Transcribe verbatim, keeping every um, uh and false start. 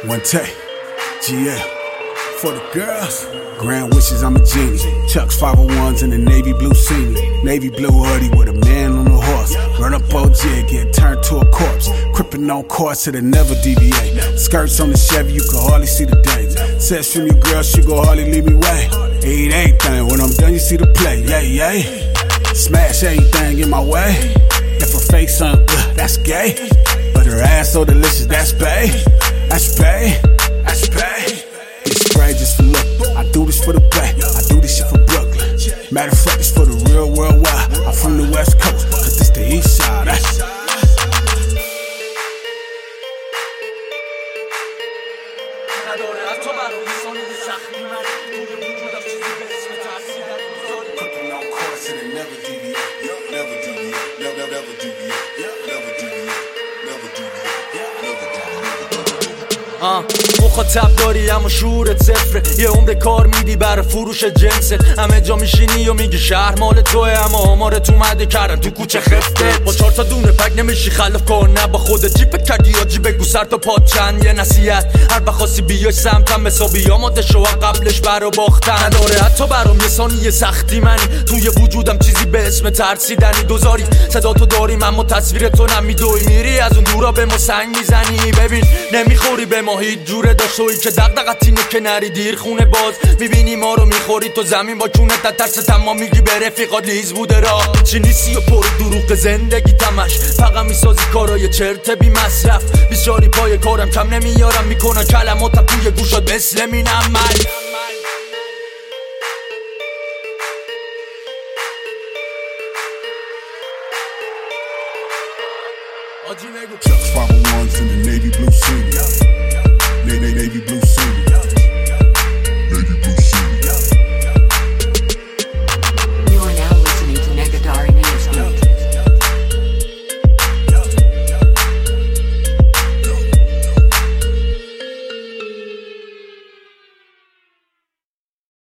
One take, G L. For the girls, grand wishes, I'm a genie. Chucks five oh ones in the navy blue scenery. Navy blue hoodie with a man on a horse. Run up O G, get turned to a corpse. Crippin' on course, it'll never deviate. Skirts on the Chevy, you can hardly see the days. Says from your girl, she gon' hardly leave me way. Eat anything, when I'm done you see the play. Yeah, yeah. Smash anything in my way. If her face on, uh, that's gay. But her ass so delicious, that's bae. That's bae. That's bae. Spray just for look. I do this for the bay. I do this shit for Brooklyn. Matter of fact, it's for the real worldwide. I'm from the West Coast, but this the East Side. That's مخاطب داری اما شعورت صفره. یه عمر کار میدی برای فروش جنست. همه جا میشینی و میگی شهر مال توه، اما آمارت اومده کردن تو کوچه خفته. با چهار تا دونه پک نمیشی خلاف کار، نه با خودت چی فکر کردی یا جی بگو سر تا پاد چند. یه نصیحت هر بخواستی بیای سمتم حسابی آماده شو قبلش برا باختن. نداره حتی برام یه ثانیه سختی منی، توی وجودم چیزی به اسم ترسیدنی. دوزاری صدا تو داریم اما تصویر تو نمیدوی، میری از اون دورا به ما سنگ میزنی. ببین نمیخوری به ما هیچ جوره داشتویی که دغدغت اینه که نری دیر خونه باز. میبینی ما رو میخوری تو زمین با چونت ترس تمام میگی به رفیقات لیز بوده راه. چی نیستی و پر دروغ زندگی تمش، فقط میسازی کارای چرت بی مصرف. بیچاری پای کارم کم نمیارم، میکنن کلماتم توی گوشات مثل مین عمل. Chucks five oh ones in the navy blue scenery.